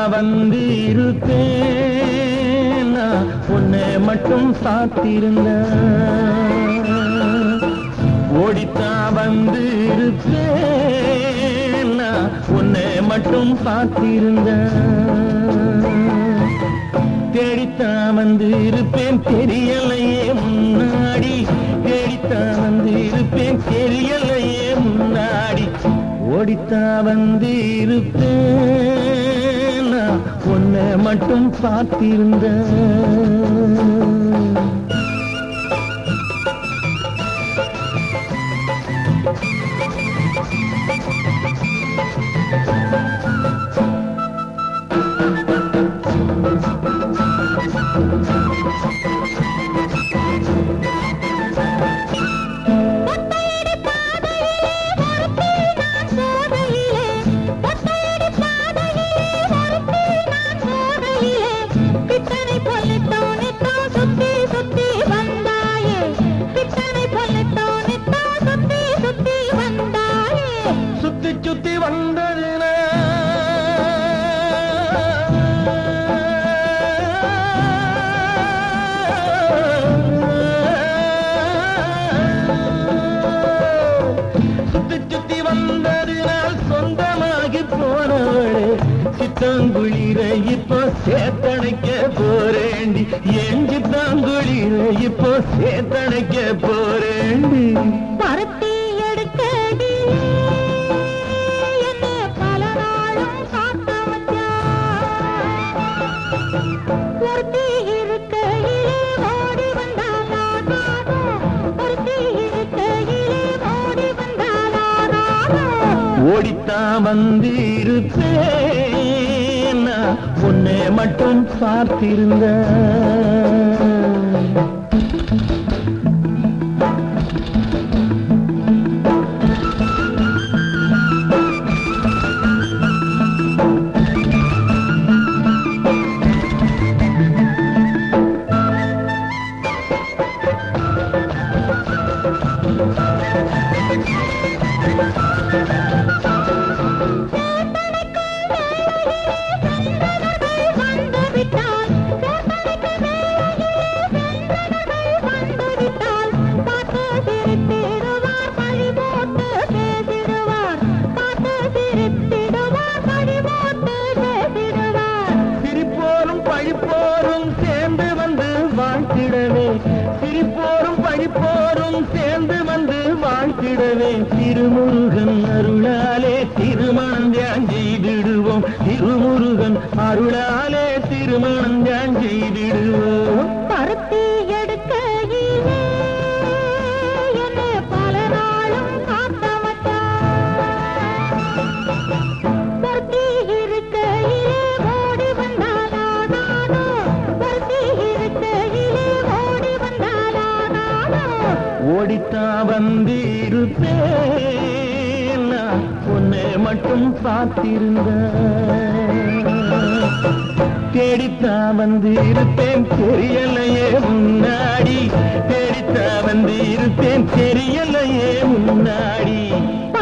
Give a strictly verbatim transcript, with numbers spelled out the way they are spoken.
வந்து இருப்பேன் நான் உன்னை மட்டும் சாத்திருந்த ஓடித்தான் வந்து இருப்பேன் நான் உன்னை மட்டும் சாத்திருந்த தேடித்தான் வந்து இருப்பேன் தெரியலையே முன்னாடி தேடித்தான் வந்து இருப்பேன் தெரியலையே முன்னாடி ஓடித்தான் வந்து இருப்பேன் நான் உன்னை மட்டும் பார்த்திருந்த சுத்தி சுத்தி வந்ததுன சுத்தி சுத்தி வந்ததுனால் சொந்தமாகி போனவளே சித்தாங்குளிர இப்போ சேத்தணைக்க போறேண்டி என் சித்தாங்குளிர இப்போ சேத்தணைக்க போறேண்டி பருத்தி எடுக்கடி என்ன பல நாளும் காத்த ஒருத்தி இருக்கையிலே ஓடி வந்தாலோ ஒருத்தி இருக்கையிலே ஓடி வந்தாலோ ஓடித்தான் வந்து இருப்பேன் நான் உன்னை மட்டும் பார்த்திருந்த பழிப்போரும் சேர்ந்து வந்து வாழ்த்திடவே சிரிப்போரும் பழிப்போரும் சேர்ந்து வந்து வாழ்த்திடவே திருமுருகன் அருளாலே திருமணம் தியான் செய்திடுவோம் திருமுருகன் அருளாலே திருமணம் தியான் செய்திடுவோம் பருத்தி எடுக்கையிலே என்ன பல நாளும் காத்த பருத்தி இருக்கையிலே ஓடி வந்தாலோ பருத்தி இருக்கையிலே ஓடி வந்தாலோ ஓடித்தான் வந்து இருப்பேன் நான் உன்னை மட்டும் பார்த்திருந்த தேடித்தான் வந்து இருப்பேன் தெரியலையே முன்னாடி தேடித்தான் வந்து இருப்பேன் தெரியலையே முன்னாடி